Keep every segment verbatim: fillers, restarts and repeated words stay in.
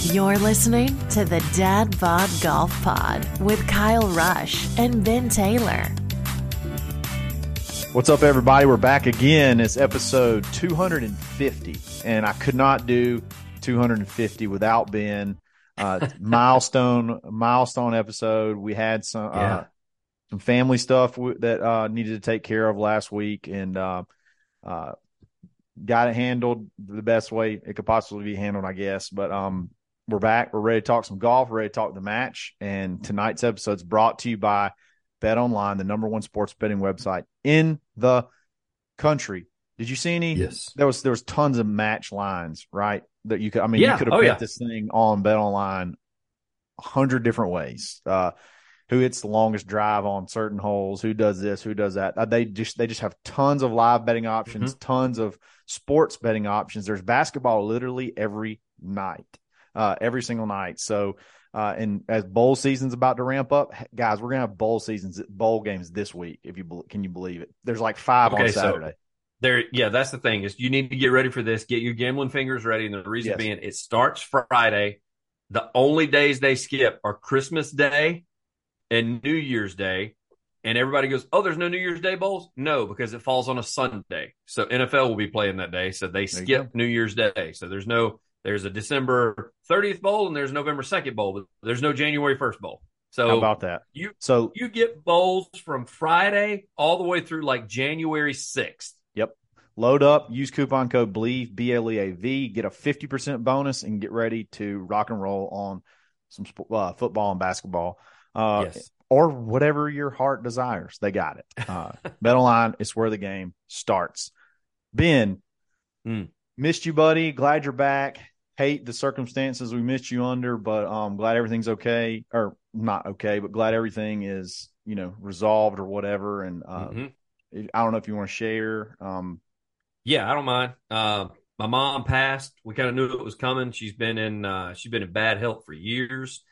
You're listening to the Dad Bod Golf Pod with Kyle Rush and Ben Taylor. What's up, everybody? We're back again. It's episode two hundred fifty, and I could not do two hundred fifty without Ben. Uh, milestone, milestone episode. We had some uh, yeah. some family stuff w- that uh, needed to take care of last week, and uh, uh, got it handled the best way it could possibly be handled, I guess. But um, we're back. We're ready to talk some golf. We're ready to talk the match. And tonight's episode is brought to you by BetOnline, the number one sports betting website in the country. Did you see any? Yes. There was there was tons of match lines, right? That you could. I mean, yeah. you could have oh, bet yeah. this thing on BetOnline a hundred different ways. Uh, who hits the longest drive on certain holes? Who does this? Who does that? Uh, they just they just have tons of live betting options, Mm-hmm. tons of sports betting options. There's basketball literally every night, uh, every single night. So. Uh, and as bowl season's about to ramp up, guys, we're gonna have bowl seasons, bowl games this week. If you can, you believe it? There's like five okay, on Saturday. So there, yeah, that's the thing is you need to get ready for this. Get your gambling fingers ready, and the reason Yes. being, it starts Friday. The only days they skip are Christmas Day and New Year's Day, and everybody goes, "Oh, there's no New Year's Day bowls." No, because it falls on a Sunday, so N F L will be playing that day, so they skip New Year's Day. So there's no. There's a December thirtieth bowl and there's November second bowl, but there's no January first bowl. So how about that? You so you get bowls from Friday all the way through like January sixth. Yep. Load up, use coupon code BLEAV, B L E A V, get a fifty percent bonus, and get ready to rock and roll on some uh, football and basketball. Uh, yes. Or whatever your heart desires. They got it. Uh, BetOnline is where the game starts. Ben, mm. missed you, buddy. Glad you're back. Hate the circumstances we missed you under, but um, glad everything's okay, or not okay, but glad everything is, you know, resolved or whatever. And uh, mm-hmm. I don't know if you want to share. Um, yeah, I don't mind. Uh, my mom passed. We kind of knew it was coming. She's been in uh, she's been in bad health for years.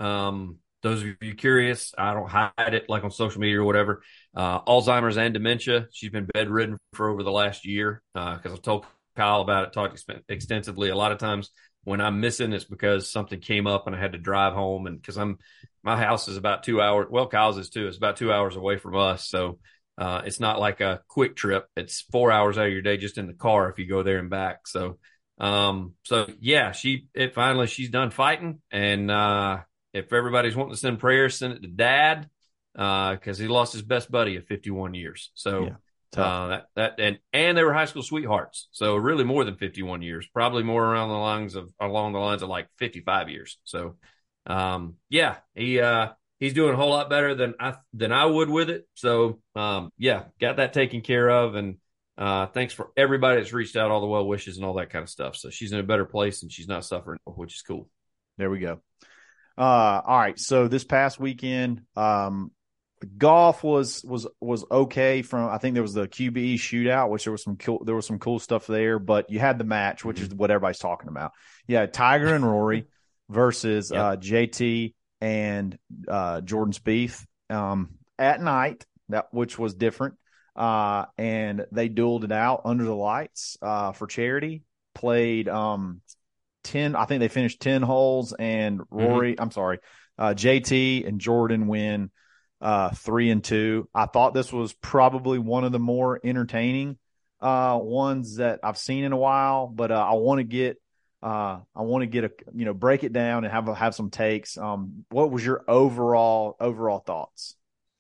Um, those of you curious, I don't hide it like on social media or whatever. Uh, Alzheimer's and dementia. She's been bedridden for over the last year because uh, I've told Kyle about it, talked extensively. A lot of times when I'm missing, it's because something came up and I had to drive home. And because I'm, my house is about two hours. Well, Kyle's is too. It's about two hours away from us. So uh, it's not like a quick trip. It's four hours out of your day just in the car if you go there and back. So, um, so yeah, she, it finally, she's done fighting. And uh, if everybody's wanting to send prayers, send it to Dad because uh, he lost his best buddy of fifty-one years. So, yeah. Uh, that that and and they were high school sweethearts, so really more than fifty-one years, probably more around the lines of along the lines of like fifty-five years. So, um, yeah, he uh, he's doing a whole lot better than I than I would with it. So, um, yeah, got that taken care of, and uh, thanks for everybody that's reached out, all the well wishes and all that kind of stuff. So she's in a better place and she's not suffering, which is cool. There we go. Uh, all right, so this past weekend, um. Golf was was was okay. From I think there was the Q B E shootout, which there was some cool there was some cool stuff there. But you had the match, which mm-hmm. is what everybody's talking about. Yeah, Tiger and Rory versus yep. uh, J T and uh, Jordan Spieth um, at night, that which was different. Uh, and they dueled it out under the lights uh, for charity. Played um, ten. I think they finished ten holes, and Rory. Mm-hmm. I'm sorry, uh, J T and Jordan win. Uh, three and two. I thought this was probably one of the more entertaining uh, ones that I've seen in a while, but uh, I want to get, uh, I want to get a, you know, break it down and have have some takes. Um, what was your overall overall thoughts?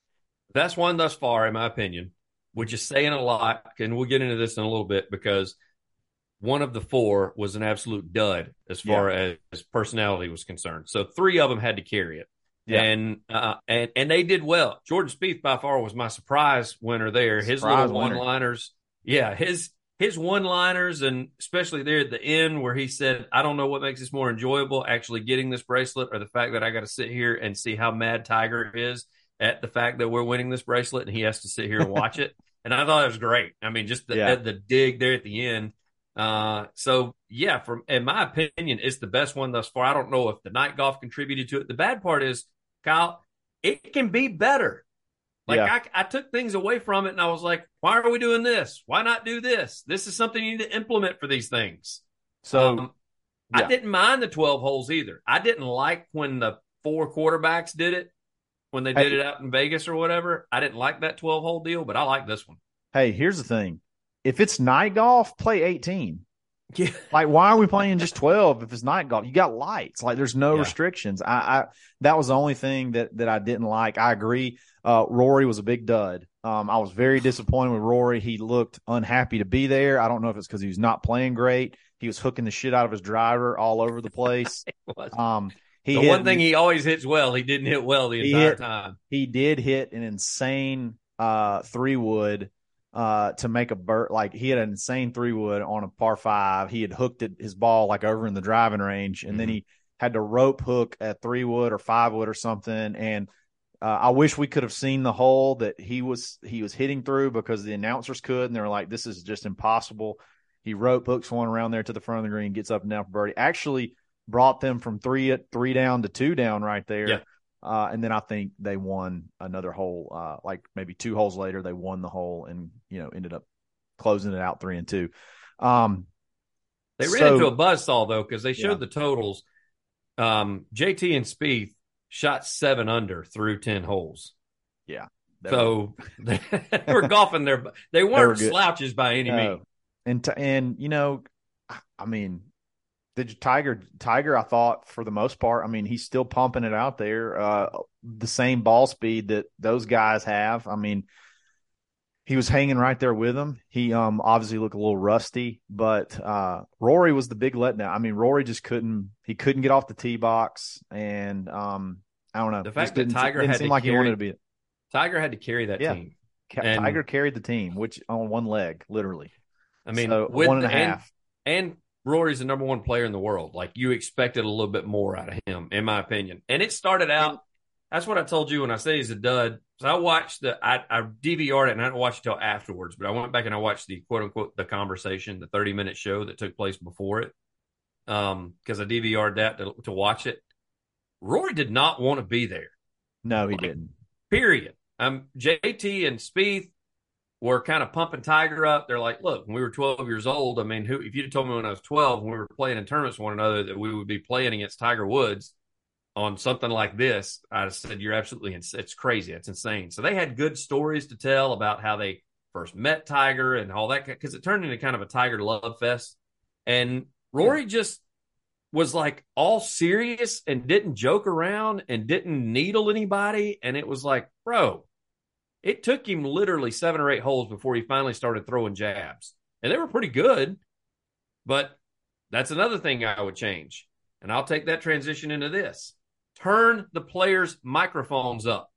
Best one thus far, in my opinion, which is saying a lot, and we'll get into this in a little bit because one of the four was an absolute dud as far yeah. as personality was concerned. So three of them had to carry it. Yeah. And uh, and and they did well. Jordan Spieth by far was my surprise winner there. His surprise little one-liners, yeah, his his one-liners, and especially there at the end where he said, "I don't know what makes this more enjoyable, actually getting this bracelet, or the fact that I got to sit here and see how mad Tiger is at the fact that we're winning this bracelet, and he has to sit here and watch it." And I thought it was great. I mean, just the yeah. the dig there at the end. Uh, so yeah, from in my opinion, it's the best one thus far. I don't know if the night golf contributed to it. The bad part is, Kyle, it can be better. Like yeah. I, I took things away from it and I was like, why are we doing this? Why not do this? This is something you need to implement for these things. So um, Yeah. I didn't mind the twelve holes either. I didn't like when the four quarterbacks did it, when they did Hey. it out in Vegas or whatever. I didn't like that twelve hole deal, but I like this one. Hey, here's the thing. If it's night golf, play eighteen. Yeah. Like, why are we playing just twelve if it's night golf? You got lights. Like, there's no Yeah. restrictions. I, I that was the only thing that that I didn't like. I agree. Uh, Rory was a big dud. Um, I was very disappointed with Rory. He looked unhappy to be there. I don't know if it's because he was not playing great. He was hooking the shit out of his driver all over the place. Um, he the hit, one thing he always hits well, he didn't hit well the entire hit, time. He did hit an insane uh, three wood uh, to make a bird. Like, he had an insane three wood on a par five. He had hooked it, his ball like over in the driving range, and mm-hmm. then he had to rope hook a three wood or five wood or something. And uh, I wish we could have seen the hole that he was he was hitting through, because the announcers could, and they were like, "This is just impossible." He rope hooks one around there to the front of the green, gets up and down for birdie. Actually brought them from three three down to two down right there. Yeah. Uh, and then I think they won another hole, uh, like maybe two holes later, they won the hole and, you know, ended up closing it out three and two. Um, they ran so, into a buzzsaw, though, because they showed yeah. the totals. Um, J T and Spieth shot seven under through ten holes. Yeah. So were, they were golfing there. They weren't they were slouches by any no. means. And, t- and, you know, I mean, the Tiger, Tiger, I thought for the most part, I mean, he's still pumping it out there. Uh, the same ball speed that those guys have. I mean, he was hanging right there with them. He um obviously looked a little rusty, but uh, Rory was the big letdown. I mean, Rory just couldn't, he couldn't get off the tee box. And um, I don't know. The fact that Tiger didn't had seem to like carry, he wanted to be. Tiger had to carry that yeah. team. And, Tiger carried the team, which on one leg, literally. I mean, so with, one and a and, half. And Rory's the number one player in the world. Like, you expected a little bit more out of him, in my opinion. And it started out, that's what I told you when I said he's a dud. So I watched the, I, I D V R'd it, and I didn't watch it until afterwards, but I went back and I watched the quote unquote, the conversation, the thirty minute show that took place before it. Um, cause I D V R'd that to, to watch it. Rory did not want to be there. No, he like, didn't. Period. Um, J T and Spieth were kind of pumping Tiger up. They're like, look, when we were twelve years old, I mean, who, if you'd told me when I was twelve, when we were playing in tournaments with one another, that we would be playing against Tiger Woods on something like this, I'd said, you're absolutely, ins- it's crazy. It's insane. So they had good stories to tell about how they first met Tiger and all that, because it turned into kind of a Tiger love fest. And Rory yeah. just was like all serious and didn't joke around and didn't needle anybody. And it was like, bro, it took him literally seven or eight holes before he finally started throwing jabs. And they were pretty good, but that's another thing I would change. And I'll take that transition into this. Turn the players' microphones up.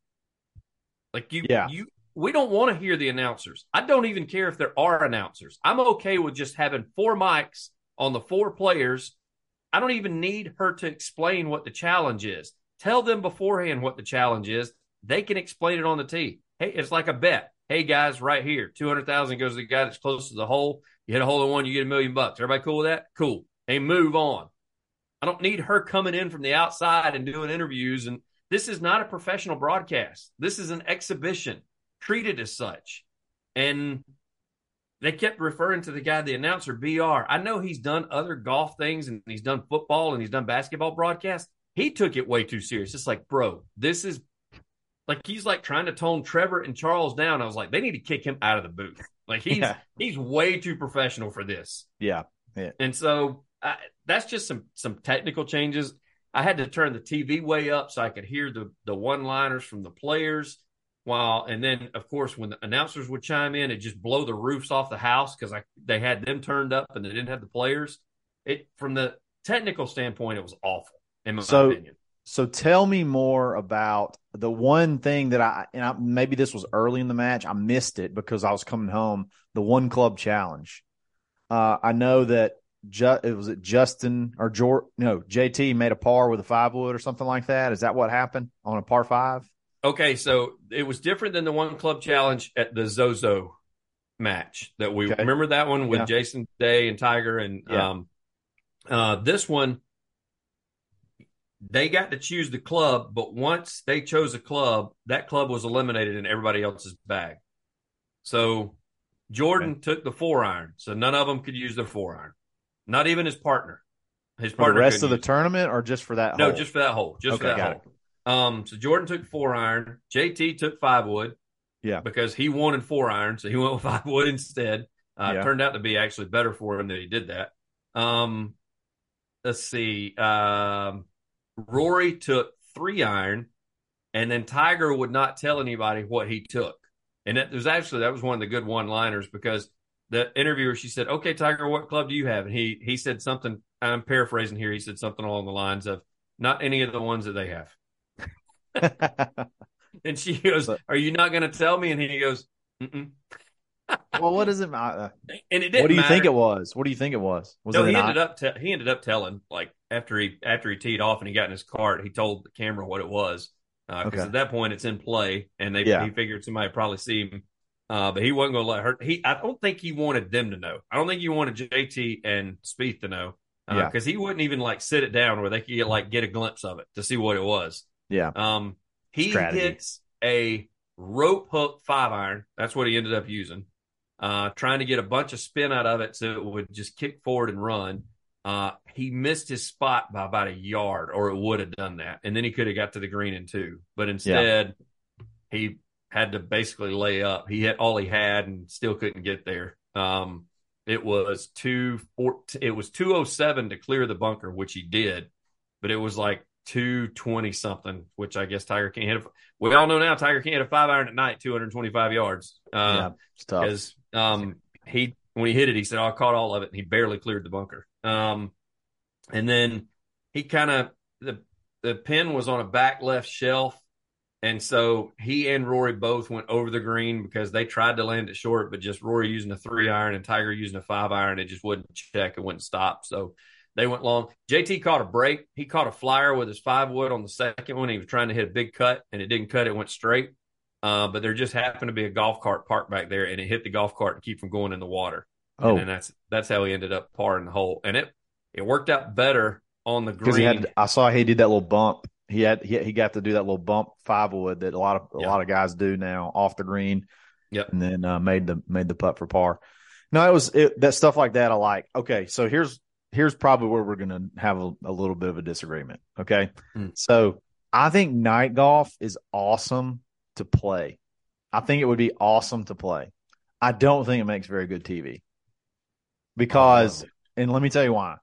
Like you, yeah. you, we don't want to hear the announcers. I don't even care if there are announcers. I'm okay with just having four mics on the four players. I don't even need her to explain what the challenge is. Tell them beforehand what the challenge is. They can explain it on the tee. Hey, it's like a bet. Hey, guys, right here, two hundred thousand goes to the guy that's close to the hole. You hit a hole in one, you get a million bucks. Everybody cool with that? Cool. Hey, move on. I don't need her coming in from the outside and doing interviews. And this is not a professional broadcast. This is an exhibition. Treat it as such. And they kept referring to the guy, the announcer, B R. I know he's done other golf things and he's done football and he's done basketball broadcasts. He took it way too serious. It's like, bro, this is like, he's like trying to tone Trevor and Charles down. I was like, they need to kick him out of the booth. Like he's, yeah. he's way too professional for this. Yeah. yeah. And so I, that's just some, some technical changes. I had to turn the T V way up so I could hear the, the one-liners from the players. While, and then, of course, when the announcers would chime in, it just blow the roofs off the house because I they had them turned up and they didn't have the players. It from the technical standpoint, it was awful, in my so, opinion. So tell me more about the one thing that I, and I, maybe this was early in the match. I missed it because I was coming home. The one club challenge. Uh, I know that Ju- it was it Justin or George, no, J T made a par with a five wood or something like that. Is that what happened on a par five? Okay, so it was different than the one club challenge at the Zozo match that we okay. remember that one with yeah. Jason Day and Tiger. And yeah. um, uh, this one, they got to choose the club, but once they chose a club, that club was eliminated in everybody else's bag. So Jordan okay. took the four iron, so none of them could use their four iron, not even his partner. His For the partner rest of couldn't the use it. tournament or just for that No, hole? just for that hole. Just for Okay, that got hole. Um, so Jordan took four iron. J T took five wood Yeah. because he wanted four iron, so he went with five wood instead. Uh, Yeah. Turned out to be actually better for him that he did that. Um, let's see. Um, Rory took three iron, and then Tiger would not tell anybody what he took. And it was actually that was one of the good one-liners because the interviewer, she said, "Okay, Tiger, what club do you have?" And he he said something. I'm paraphrasing here. He said something along the lines of, "Not any of the ones that they have." And she goes, So- "Are you not going to tell me?" And he goes, Mm-mm. Well, what does it matter? And it didn't What do you matter. think it was? What do you think it was? Was No, it he an ended I- up te- he ended up telling like after he after he teed off and he got in his cart, he told the camera what it was because uh, Okay. at that point it's in play and they Yeah. he figured somebody would probably see him, uh, but he wasn't going to let her. He I don't think he wanted them to know. I don't think he wanted J T and Spieth to know Yeah. because he wouldn't even like sit it down where they could get, like get a glimpse of it to see what it was. Yeah. Um, he Strategy. hits a rope hook five iron. That's what he ended up using. Uh, trying to get a bunch of spin out of it so it would just kick forward and run. Uh, he missed his spot by about a yard, or it would have done that, and then he could have got to the green in two. But instead, he had to basically lay up. He hit all he had and still couldn't get there. Um, it was two four. It was two oh seven to clear the bunker, which he did, but it was like two twenty something, which I guess Tiger can't hit. A, we all know now Tiger can't hit a five iron at night, two hundred twenty-five yards. Uh, Yeah. It's tough. Because um, he when he hit it, he said, oh, "I caught all of it," and he barely cleared the bunker. Um, and then he kind of the the pin was on a back left shelf, and so he and Rory both went over the green because they tried to land it short, but just Rory using a three iron and Tiger using a five iron, it just wouldn't check, it wouldn't stop. So they went long. J T caught a break. He caught a flyer with his five wood on the second one. He was trying to hit a big cut, and it didn't cut. It went straight. Uh, but there just happened to be a golf cart parked back there, and it hit the golf cart to keep from going in the water. Oh. And then that's that's how he ended up parring the hole. And it it worked out better on the Because green. he had, I saw he did that little bump. He had he, he got to do that little bump five wood that a lot of a Yeah. lot of guys do now off the green. Yep. And then uh, made the made the putt for par. No, it was it, that stuff like that. I like. Okay, so here's here's probably where we're gonna have a, a little bit of a disagreement. Okay, Hmm. so I think night golf is awesome to play. I think it would be awesome to play. I don't think it makes very good T V because, Oh. and let me tell you why.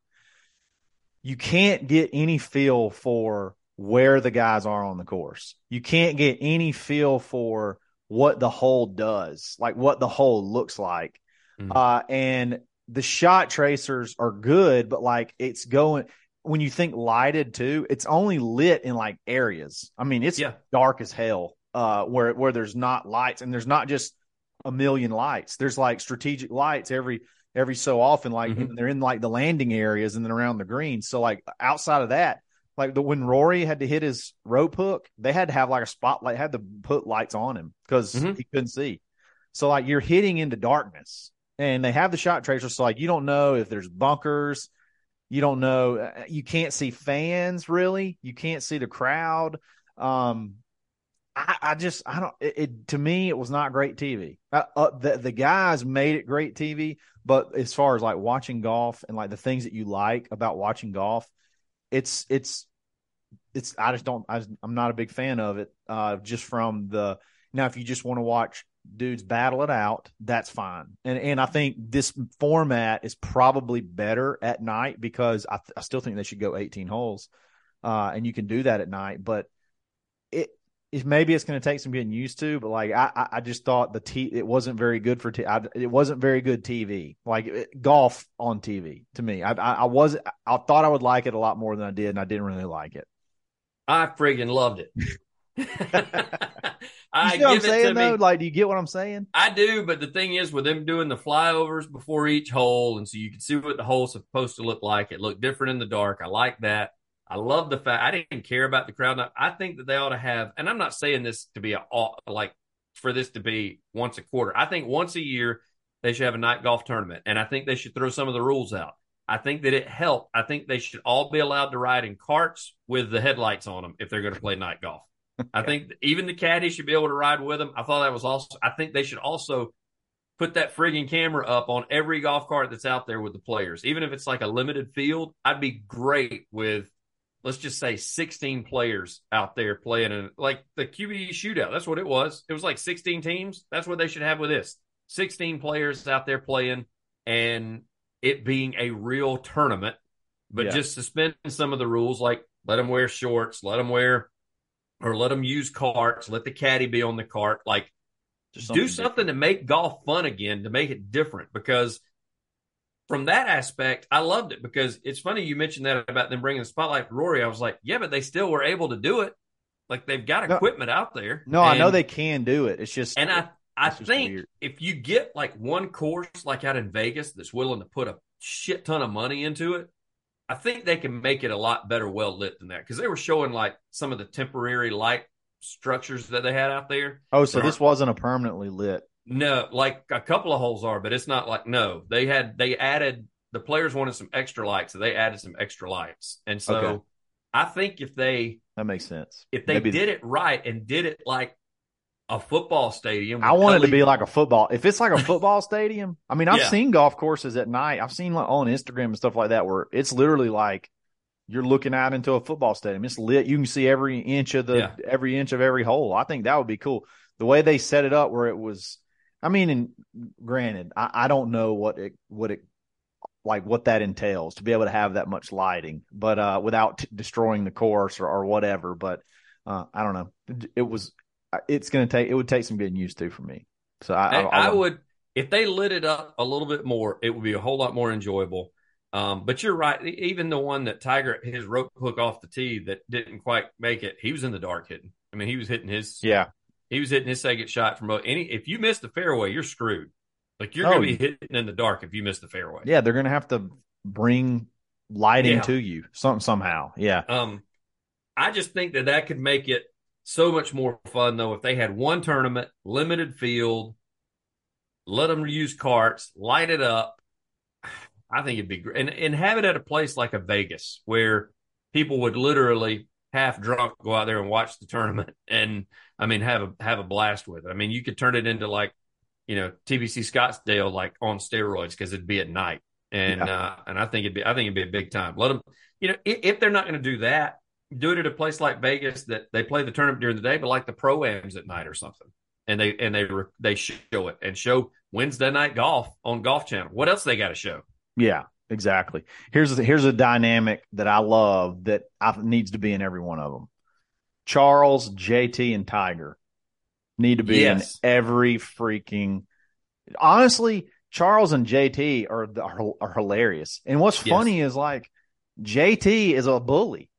You can't get any feel for where the guys are on the course. You can't get any feel for what the hole does, like what the hole looks like. Mhm. Uh, and the shot tracers are good, but like it's going, when you think lighted too, it's only lit in like areas. I mean, it's Yeah. dark as hell, uh, where, where there's not lights, and there's not just a million lights. There's like strategic lights every, every so often, like Mhm. and they're in like the landing areas and then around the green. So like outside of that, like the, when Rory had to hit his rope hook, they had to have like a spotlight, had to put lights on him because Mhm. he couldn't see. So like you're hitting into darkness, and they have the shot tracer. So like you don't know if there's bunkers. You don't know. You can't see fans really. You can't see the crowd. Um, I, I just I don't. It, it to me it was not great T V. Uh, uh, the the guys made it great T V, but as far as like watching golf and like the things that you like about watching golf, it's it's it's I just don't I, I'm not a big fan of it. Uh, just from the now, if you just want to watch dudes battle it out, that's fine. And and I think this format is probably better at night because I, th- I still think they should go eighteen holes, uh, and you can do that at night. But it. If maybe it's going to take some getting used to, but like I, I just thought the t it wasn't very good for t I, it wasn't very good T V, like it, golf on T V to me. I, I I wasn't I thought I would like it a lot more than I did, and I didn't really like it. I friggin' loved it. You I see what I'm give it saying to though? me. Like, do you get what I'm saying? I do, but the thing is, with them doing the flyovers before each hole, and so you can see what the hole's supposed to look like. It looked different in the dark. I like that. I love the fact I didn't care about the crowd. I think that they ought to have, and I'm not saying this to be a like for this to be once a quarter. I think once a year they should have a night golf tournament, and I think they should throw some of the rules out. I think that it helped. I think they should all be allowed to ride in carts with the headlights on them if they're going to play night golf. I think even the caddy should be able to ride with them. I thought that was also. I think they should also put that frigging camera up on every golf cart that's out there with the players. Even if it's like a limited field, I'd be great with, let's just say sixteen players out there playing in like the Q B E shootout. That's what it was. It was like sixteen teams. That's what they should have with this. sixteen players out there playing and it being a real tournament, but yeah. just suspending some of the rules, like let them wear shorts, let them wear, or let them use carts, let the caddy be on the cart. Like, Just something do something different. to make golf fun again, to make it different. Because from that aspect, I loved it, because it's funny you mentioned that about them bringing the spotlight to Rory. I was like, yeah, but they still were able to do it. Like, they've got equipment no, out there. No, and, I know they can do it. It's just, and I, I think weird. if you get like one course like out in Vegas that's willing to put a shit ton of money into it, I think they can make it a lot better well lit than that. Because they were showing like some of the temporary light structures that they had out there. Oh, so this wasn't a permanently lit. No, like a couple of holes are, but it's not like, no, they had, they added, the players wanted some extra lights, so they added some extra lights. And so okay. I think if they, that makes sense. If they Maybe. did it right and did it like a football stadium. I want L E D. It to be like a football. If it's like a football stadium, I mean, I've yeah. seen golf courses at night. I've seen like on Instagram and stuff like that where it's literally like you're looking out into a football stadium. It's lit. You can see every inch of the yeah. every inch of every hole. I think that would be cool. The way they set it up, where it was. I mean, and granted, I, I don't know what it what it like what that entails to be able to have that much lighting, but uh, without t- destroying the course or, or whatever. But uh, I don't know. It, it was. It's going to take. It would take some getting used to for me. So I, I, I, I would, if they lit it up a little bit more, it would be a whole lot more enjoyable. Um, but you're right. Even the one that Tiger, his rope hook off the tee that didn't quite make it, he was in the dark hitting. I mean, he was hitting his. Yeah. He was hitting his second shot from any. If you miss the fairway, you're screwed. Like you're oh, going to be hitting in the dark if you miss the fairway. Yeah, they're going to have to bring lighting yeah. to you some somehow. Yeah. Um, I just think that that could make it so much more fun, though, if they had one tournament, limited field, let them use carts, light it up. I think it'd be great. And, and have it at a place like a Vegas where people would literally half drunk go out there and watch the tournament and, I mean, have a have a blast with it. I mean, you could turn it into like, you know, T B C Scottsdale, like on steroids, because it'd be at night. And yeah. uh, and I think it'd be I think it'd be a big time. Let them, you know, if, if they're not going to do that, do it at a place like Vegas that they play the tournament during the day, but like the pro-ams at night or something. And they and they they show it and show Wednesday night golf on Golf Channel. What else they got to show? Yeah, exactly. Here's here's a dynamic that I love that I, needs to be in every one of them. Charles, J T, and Tiger need to be yes. in every freaking. Honestly, Charles and J T are are, are hilarious. And what's yes. funny is like J T is a bully.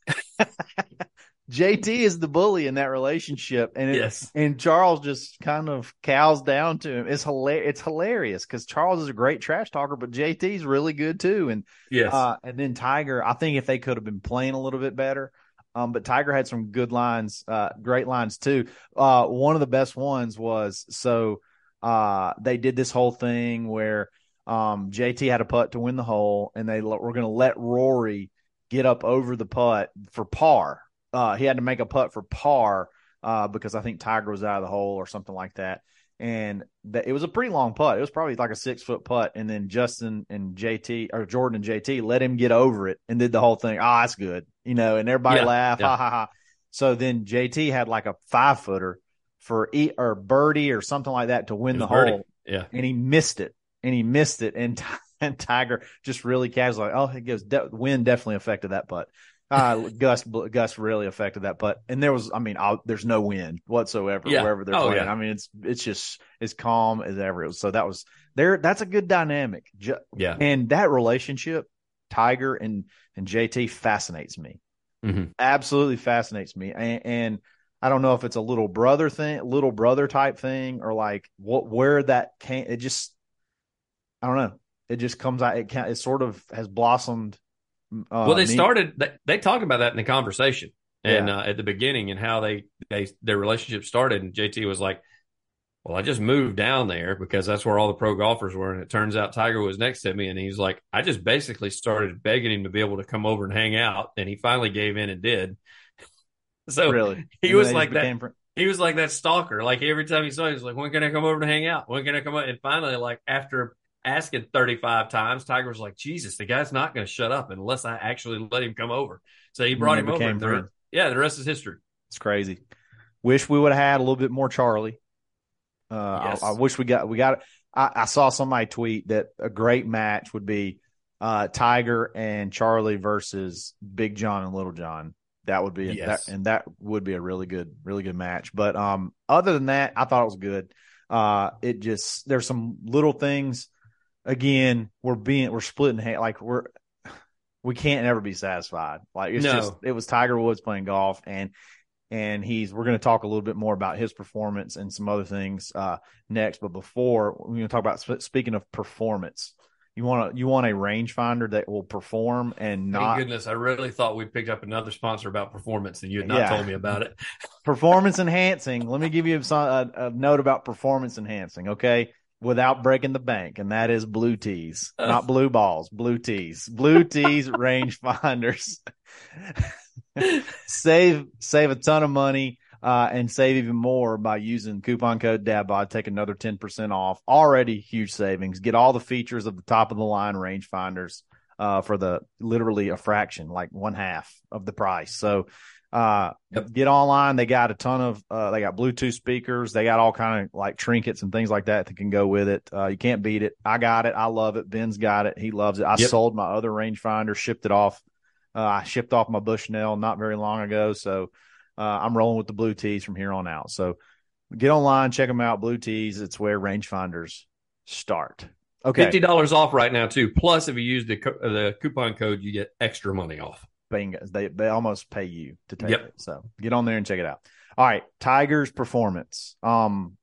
J T is the bully in that relationship, and it, yes. and Charles just kind of cows down to him. It's hilarious. It's hilarious because Charles is a great trash talker, but J T's really good too. And yes, uh, and then Tiger, I think if they could have been playing a little bit better, um, but Tiger had some good lines, uh, great lines too. Uh, one of the best ones was so uh, they did this whole thing where um, J T had a putt to win the hole, and they were going to let Rory get up over the putt for par. Uh, he had to make a putt for par uh, because I think Tiger was out of the hole or something like that. And that, it was a pretty long putt. It was probably like a six foot putt. And then Justin and J T or Jordan and J T let him get over it and did the whole thing. Ah, oh, that's good. You know, and everybody yeah, laughed. Yeah. Ha ha ha. So then J T had like a five footer for e or birdie or something like that to win the birdie. hole. Yeah. And he missed it and he missed it. And, and Tiger just really casual like, oh, it gives de- wind definitely affected that putt. Uh, Gus, Gus really affected that putt, and there was, I mean, I'll, there's no wind whatsoever yeah. wherever they're oh, playing. Yeah. I mean, it's it's just as calm as ever. So that was there. That's a good dynamic. Yeah, and that relationship, Tiger and and J T, fascinates me. Mm-hmm. Absolutely fascinates me. And, and I don't know if it's a little brother thing, little brother type thing, or like what where that came. It just, I don't know. It just comes out. It can, it sort of has blossomed. Uh, well, they me. started. They, they talked about that in the conversation, and yeah. uh, at the beginning, and how they they their relationship started. And J T was like, "Well, I just moved down there because that's where all the pro golfers were." And it turns out Tiger was next to me, and he's like, "I just basically started begging him to be able to come over and hang out," and he finally gave in and did. So really, he and was like that. Fr- He was like that stalker. Like every time he saw him, he was like, when can I come over to hang out? When can I come over? And finally, like after asking thirty-five times, Tiger was like, Jesus, the guy's not going to shut up unless I actually let him come over. So he brought him over. Came The, yeah, the rest is history. It's crazy. Wish we would have had a little bit more Charlie. Uh, yes. I, I wish we got, we got, I, I saw somebody tweet that a great match would be uh, Tiger and Charlie versus Big John and Little John. That would be, yes. that, and that would be a really good, really good match. But um, other than that, I thought it was good. Uh, it just, there's some little things. Again, we're being, we're splitting hair. Like we're, we can't ever be satisfied. Like it's no. just, it was Tiger Woods playing golf, and and he's, we're going to talk a little bit more about his performance and some other things uh, next. But before, we're going to talk about, speaking of performance, you want to, you want a rangefinder that will perform and not. Thank goodness, I really thought we picked up another sponsor about performance, and you had not yeah. told me about it. Performance enhancing. Let me give you some, a, a note about performance enhancing. Okay. Without breaking the bank, and that is Blue Tees, oh. not blue balls, Blue Tees. Blue Tees rangefinders. save save a ton of money uh, and save even more by using coupon code DADBOD. Take another ten percent off. Already huge savings. Get all the features of the top of the line rangefinders uh, for the literally a fraction, like one half of the price. So uh yep. Get online. They got a ton of uh they got Bluetooth speakers, they got all kind of like trinkets and things like that that can go with it. Uh you can't beat it. I got it, I love it. Ben's got it, he loves it. I yep. sold my other rangefinder, shipped it off. uh I shipped off my Bushnell not very long ago, so uh I'm rolling with the Blue Tees from here on out. So get online, check them out. Blue Tees, it's where rangefinders start. Okay, fifty dollars off right now too, plus if you use the co- the coupon code you get extra money off. Bangers. They they almost pay you to take yep. it. So get on there and check it out. All right, Tiger's performance. Um,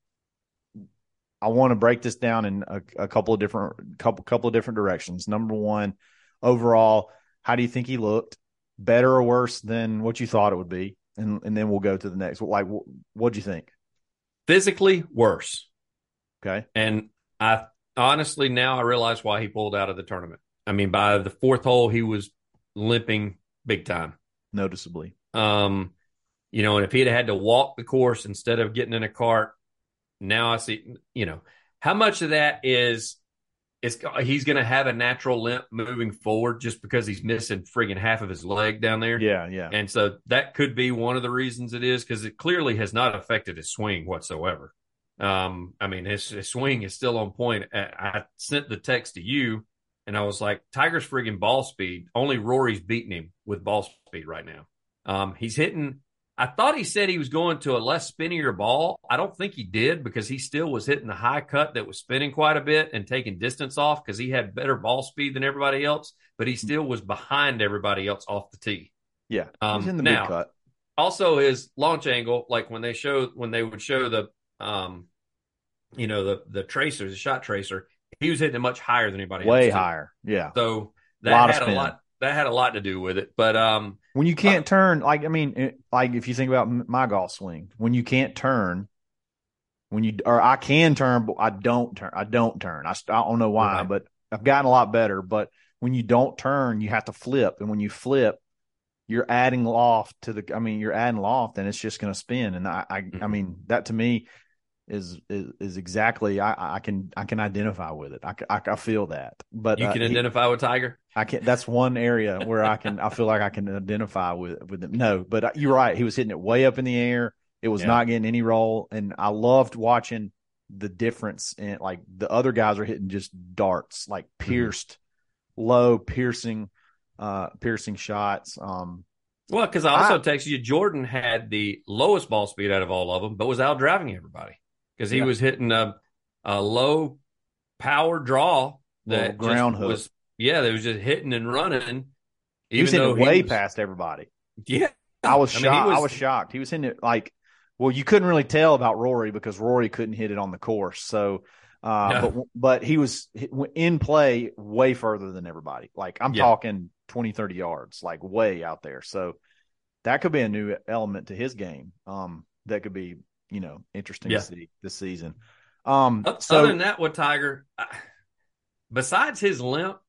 I want to break this down in a, a couple of different couple couple of different directions. Number one, overall, how do you think he looked? Better or worse than what you thought it would be? And and then we'll go to the next. Like, what'd you think? Physically worse. Okay. And I honestly now I realize why he pulled out of the tournament. I mean, by the fourth hole, he was limping big time, noticeably. Um, you know, and if he'd had to walk the course instead of getting in a cart, now I see, you know, how much of that is, is he's going to have a natural limp moving forward just because he's missing friggin' half of his leg down there. Yeah, yeah. And so that could be one of the reasons it is, because it clearly has not affected his swing whatsoever. Um, I mean, his, his swing is still on point. I, I sent the text to you. And I was like, Tiger's friggin' ball speed. Only Rory's beating him with ball speed right now. Um, he's hitting. I thought he said he was going to a less spinnier ball. I don't think he did, because he still was hitting the high cut that was spinning quite a bit and taking distance off because he had better ball speed than everybody else. But he still was behind everybody else off the tee. Yeah, um, he's in the now, big cut. Also, his launch angle, like when they show when they would show the, um, you know, the the tracer, the shot tracer. He was hitting it much higher than anybody else. Way higher, yeah. So that had a lot. That had a lot to do with it. But um, when you can't uh, turn, like I mean, it, like if you think about my golf swing, when you can't turn, when you or I can turn, but I don't turn. I don't turn. I, I don't know why, right. But I've gotten a lot better. But when you don't turn, you have to flip, and when you flip, you're adding loft to the. I mean, you're adding loft, and it's just going to spin. And I, I, mm-hmm. I mean, that to me. Is, is is exactly I, I can I can identify with it. I, I, I feel that. But you can uh, identify he, with Tiger. I can. That's one area where I can. I feel like I can identify with with him. No, but you're right. He was hitting it way up in the air. It was yeah. not getting any roll, and I loved watching the difference in like the other guys are hitting just darts, like pierced, mm-hmm. low piercing, uh, piercing shots. Um, well, because I also I, texted you, Jordan had the lowest ball speed out of all of them, but was out driving everybody. Because he yeah. was hitting a, a low power draw that ground hook. was, yeah, that was just hitting and running. He was hitting it way was, past everybody. Yeah, I was shocked. I, mean, was, was, I was shocked. He was hitting it like, well, you couldn't really tell about Rory because Rory couldn't hit it on the course. So, uh, no. but but he was in play way further than everybody. Like I'm yeah. talking twenty, thirty yards, like way out there. So that could be a new element to his game. Um, that could be. You know, interesting yeah. to see this season. Um, Other so, than that, with Tiger, besides his limp,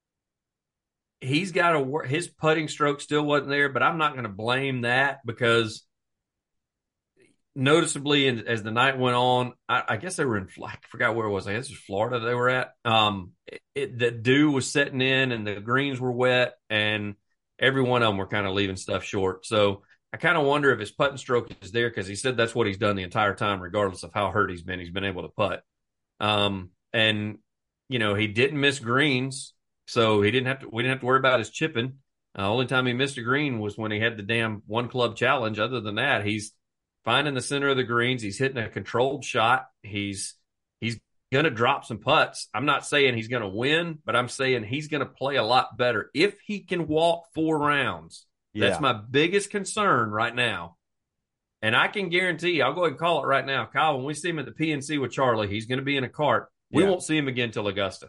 he's got to work. His putting stroke still wasn't there, but I'm not going to blame that because noticeably, as the night went on, I, I guess they were in, I forgot where it was. I guess it was Florida they were at. Um, it, it, the dew was setting in and the greens were wet, and every one of them were kind of leaving stuff short. So I kind of wonder if his putting stroke is there, because he said that's what he's done the entire time, regardless of how hurt he's been. He's been able to putt. Um, and, you know, he didn't miss greens, so he didn't have to, we didn't have to worry about his chipping. Uh, only time he missed a green was when he had the damn one club challenge. Other than that, he's finding the center of the greens. He's hitting a controlled shot. He's he's going to drop some putts. I'm not saying he's going to win, but I'm saying he's going to play a lot better if he can walk four rounds. Yeah. That's my biggest concern right now. And I can guarantee, I'll go ahead and call it right now, Kyle, when we see him at the P N C with Charlie, he's going to be in a cart. We Yeah. won't see him again till Augusta.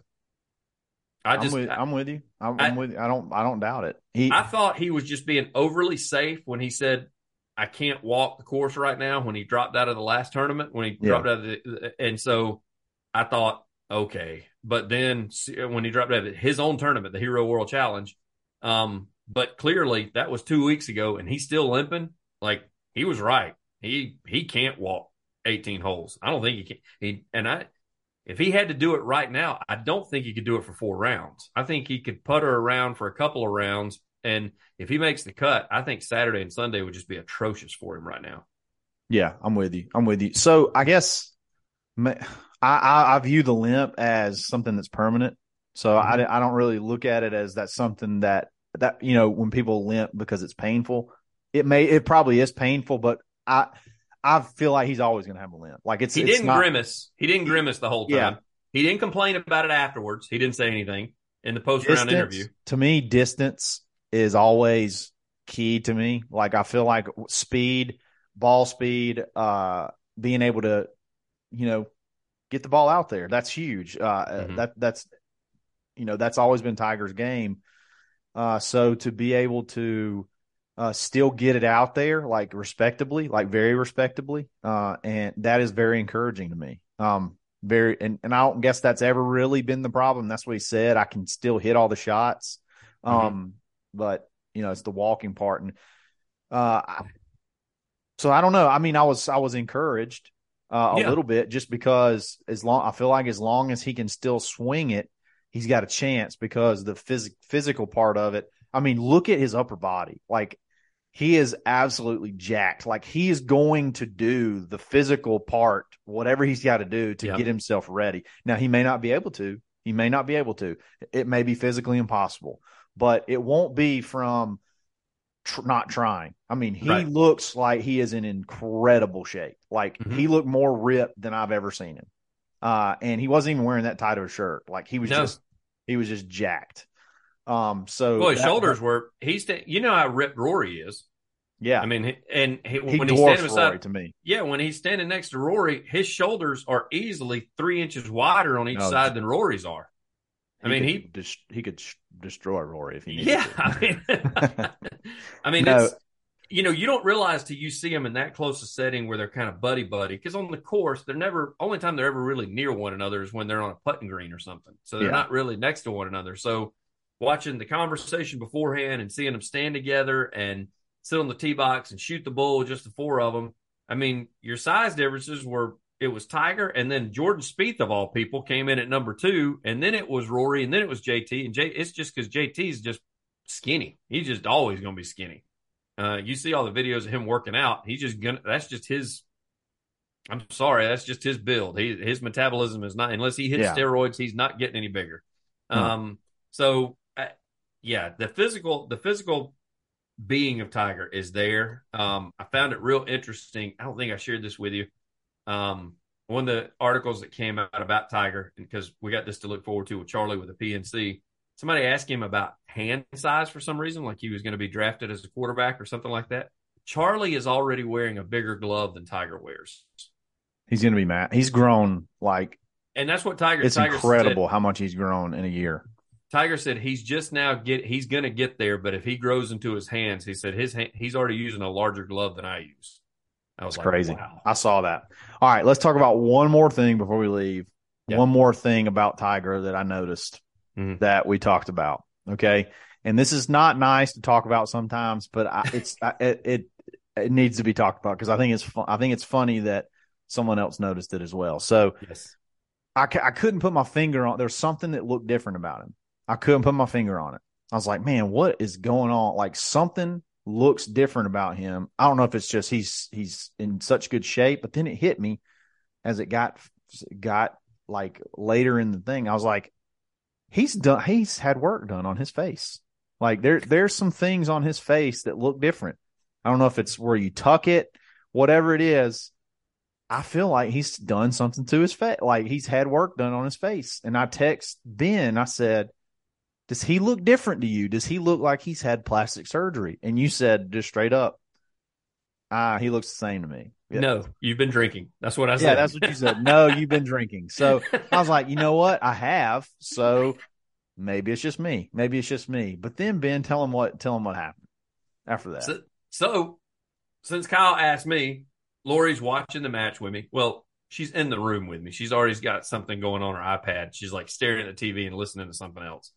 I just, I'm with, I, I'm with you. I'm, I, I'm with you. I don't, I don't doubt it. He, I thought he was just being overly safe when he said, I can't walk the course right now, when he dropped out of the last tournament, when he Yeah. dropped out of the, and so I thought, okay. But then when he dropped out of his own tournament, the Hero World Challenge, um, but clearly that was two weeks ago and he's still limping. Like, he was right. He, he can't walk eighteen holes. I don't think he can. He, and I, if he had to do it right now, I don't think he could do it for four rounds. I think he could putter around for a couple of rounds. And if he makes the cut, I think Saturday and Sunday would just be atrocious for him right now. yeah, I'm with you. I'm with you. So I guess I, I, I view the limp as something that's permanent. So mm-hmm. I, I don't really look at it as that's something that, that, you know, when people limp because it's painful, it may, it probably is painful, but I, I feel like he's always going to have a limp. Like it's, he it's didn't not, grimace. He didn't grimace the whole time. Yeah. He didn't complain about it afterwards. He didn't say anything in the post round interview. To me, distance is always key to me. Like, I feel like speed, ball speed, uh, being able to, you know, get the ball out there. That's huge. Uh, mm-hmm. that that's, you know, that's always been Tiger's game. Uh, so to be able to, uh, still get it out there, like respectably, like very respectably. Uh, and that is very encouraging to me. Um, very, and, and I don't guess that's ever really been the problem. That's what he said. I can still hit all the shots. Um, mm-hmm. But, you know, it's the walking part. And uh, so I don't know. I mean, I was I was encouraged uh, a yeah. little bit, just because as long I feel like as long as he can still swing it, he's got a chance, because the phys- physical part of it. I mean, look at his upper body. Like, he is absolutely jacked. Like, he is going to do the physical part, whatever he's got to do to yeah. get himself ready. Now, he may not be able to. He may not be able to. It may be physically impossible. But it won't be from tr- not trying. I mean, he right. looks like he is in incredible shape. Like, mm-hmm. he looked more ripped than I've ever seen him. Uh, and he wasn't even wearing that tight of a shirt. Like, he was no. just, he was just jacked. Um, so well, his that, shoulders were. He's, you know how ripped Rory is. Yeah, I mean, and he, he when dwarfs he's standing beside, Rory to me. Yeah, when he's standing next to Rory, his shoulders are easily three inches wider on each no, side than Rory's are. I he mean, could he dis- he could sh- destroy Rory if he needed yeah, to. I mean, I mean, no. it's, you know, you don't realize till you see them in that close a setting where they're kind of buddy buddy. Because on the course, they're never only time they're ever really near one another is when they're on a putting green or something. So they're yeah. not really next to one another. So watching the conversation beforehand and seeing them stand together and sit on the tee box and shoot the bull, just the four of them. I mean, your size differences were. It was Tiger, and then Jordan Spieth, of all people, came in at number two, and then it was Rory, and then it was J T. And J, it's just because J T's just skinny. He's just always going to be skinny. Uh, you see all the videos of him working out. He's just gonna. That's just his. I'm sorry, that's just his build. He, his metabolism is not, unless he hits yeah. steroids, he's not getting any bigger. Hmm. Um, so uh, yeah, the physical, the physical being of Tiger is there. Um, I found it real interesting. I don't think I shared this with you. Um, one of the articles that came out about Tiger, because we got this to look forward to with Charlie with the P N C, somebody asked him about hand size for some reason, like he was going to be drafted as a quarterback or something like that. Charlie is already wearing a bigger glove than Tiger wears. He's going to be mad. He's grown like, and that's what Tiger. It's Tiger incredible said, how much he's grown in a year. Tiger said he's just now get. He's going to get there, but if he grows into his hands, he said his hand, he's already using a larger glove than I use. I was That's like, crazy. Wow. I saw that. All right, let's talk about one more thing before we leave. Yeah. One more thing about Tiger that I noticed mm-hmm. that we talked about. Okay, and this is not nice to talk about sometimes, but I, it's I, it, it it needs to be talked about because I think it's fun. I think it's funny that someone else noticed it as well. So Yes. I, I couldn't put my finger on. There's something that looked different about him. I couldn't put my finger on it. I was like, man, what is going on? Like something looks different about him. I don't know if it's just he's he's in such good shape, but then it hit me as it got got like later in the thing. I was like, he's done. He's had work done on his face. Like there there's some things on his face that look different. I don't know if it's where you tuck it, whatever it is. I feel like he's done something to his face. Like he's had work done on his face. And I text Ben, I said, does he look different to you? Does he look like he's had plastic surgery? And you said just straight up, ah, he looks the same to me. Yeah. No, you've been drinking. That's what I said. Yeah, that's what you said. No, you've been drinking. So I was like, you know what? I have. So maybe it's just me. Maybe it's just me. But then Ben, tell him what tell him what happened after that. So, so since Kyle asked me, Lori's watching the match with me. Well, she's in the room with me. She's already got something going on her iPad. She's like staring at the T V and listening to something else.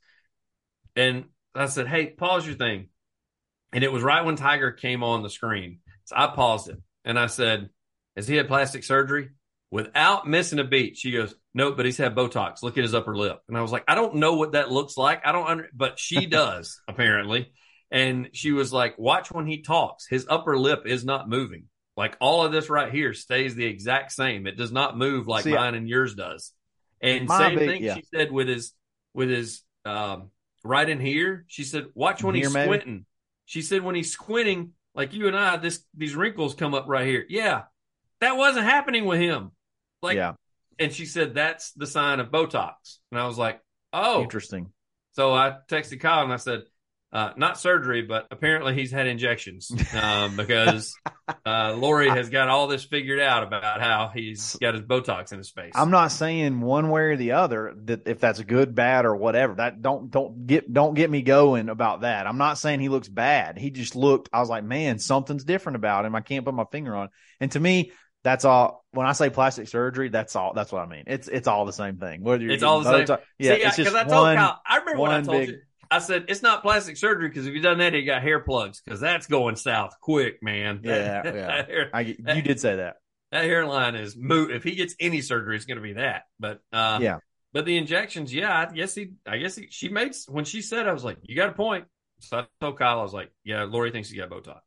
And I said, hey, pause your thing. And it was right when Tiger came on the screen. So I paused it. And I said, has he had plastic surgery? Without missing a beat, she goes, nope, but he's had Botox. Look at his upper lip. And I was like, I don't know what that looks like. I don't under, but she does, apparently. And she was like, watch when he talks. His upper lip is not moving. Like all of this right here stays the exact same. It does not move like See, mine and yours does. And my same big- thing yeah. she said with his with his um, right in here. She said, watch when Here, he's maybe? squinting. She said when he's squinting, like you and I, this these wrinkles come up right here. Yeah, that wasn't happening with him. Like, yeah, and she said that's the sign of Botox. And I was like, oh, interesting. so I texted Kyle and I said, uh, not surgery, but apparently he's had injections um, because uh, Lori has got all this figured out about how he's got his Botox in his face. I'm not saying one way or the other that if that's good, bad, or whatever. That don't don't get don't get me going about that. I'm not saying he looks bad. He just looked. I was like, man, something's different about him. I can't put my finger on it. And to me, that's all. When I say plastic surgery, that's all. That's what I mean. It's it's all the same thing. Whether you're It's all the Botox, same. Yeah, See, it's just because I told one. Kyle, I remember what I one told big- you. I said it's not plastic surgery because if you done that, you got hair plugs because that's going south quick, man. Yeah, That, yeah. that, hair, I, you did say that. that hairline is move. If he gets any surgery, it's going to be that. But uh, Yeah. But the injections, yeah, I guess he. I guess he. She made when she said, I was like, you got a point. So I told Kyle, I was like, yeah, Lori thinks he got Botox.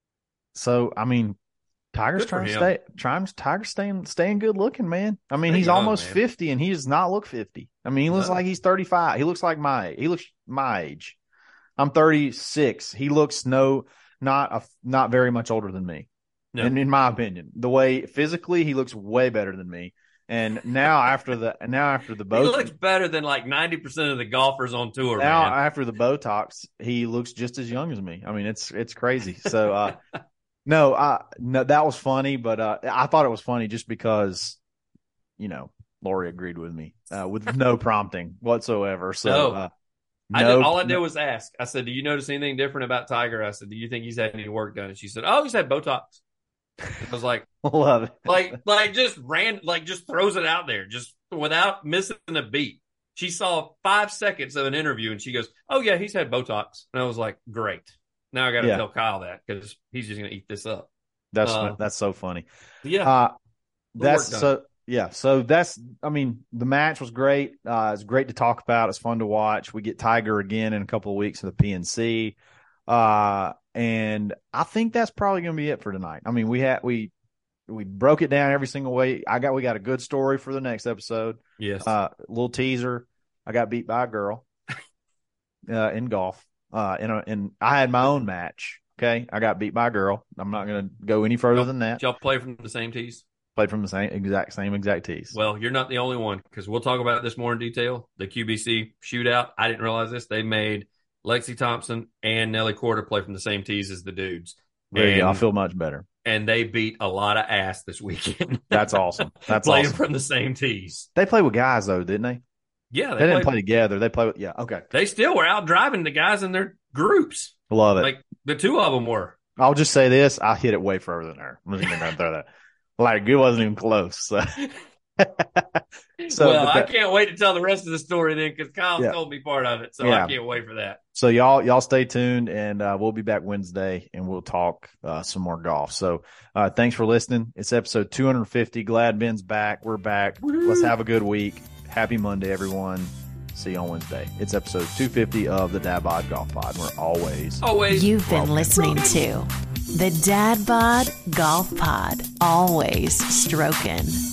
So I mean, Tiger's Good for trying to him. stay. Trying Tiger's staying staying good looking, man. I mean, Stay he's young, almost man. fifty, and he does not look fifty. I mean, he looks No. like he's thirty-five. He looks like my. He looks my age. I'm thirty-six. He looks no, not a, not very much older than me. No. And in my opinion, the way physically he looks way better than me. And now after the now after the He Botox, looks better than like ninety percent of the golfers on tour, now man. after the Botox, he looks just as young as me. I mean, it's it's crazy. So uh, no, I no, that was funny, but uh, I thought it was funny just because, you know, Lori agreed with me uh, with no prompting whatsoever. So No. uh, I no, did, all I did was ask. I said, do you notice anything different about Tiger? I said, do you think he's had any work done? And she said, oh, he's had Botox. I was like, love it. like, like just ran, like just throws it out there, just without missing a beat. She saw five seconds of an interview and she goes, oh yeah, he's had Botox. And I was like, great. Now I got to Yeah. tell Kyle that because he's just going to eat this up. That's Uh, that's so funny. Yeah. Uh, Good that's work done. so yeah. So that's I mean the match was great. Uh, it's great to talk about. It's fun to watch. We get Tiger again in a couple of weeks in the P N C, uh, and I think that's probably going to be it for tonight. I mean we had we we broke it down every single way. I got we got a good story for the next episode. yes. Uh, little teaser. I got beat by a girl uh, in golf. Uh, in a, and I had my own match. Okay, I got beat by a girl. I'm not going to go any further than that. Did y'all play from the same tees? Played from the same exact same exact tees. Well, you're not the only one because we'll talk about this more in detail. The Q B C shootout. I didn't realize this. They made Lexi Thompson and Nelly Corder play from the same tees as the dudes. There you go. I And- feel much better. And they beat a lot of ass this weekend. That's awesome. That's playing awesome. from the same tees. They play with guys though, didn't they? Yeah, They, they, didn't played- play together. They play with yeah. Okay, They still were out driving the guys in their groups. love it. Like the two of them were. I'll just say this: I hit it way further than her. I'm just gonna throw that. Like it wasn't even close. So. So, well, but I that- can't wait to tell the rest of the story then because Kyle's Yeah. told me part of it. So Yeah. I can't wait for that. So y'all, y'all stay tuned, and uh, we'll be back Wednesday, and we'll talk uh, some more golf. So uh, thanks for listening. It's episode two hundred fifty. Glad Ben's back. We're back. Woo-hoo. Let's have a good week. Happy Monday, everyone. See you on Wednesday. It's episode two fifty of the Dad Bod Golf Pod. We're always, Always. You've been Welcome. listening to the Dad Bod Golf Pod. Always stroking.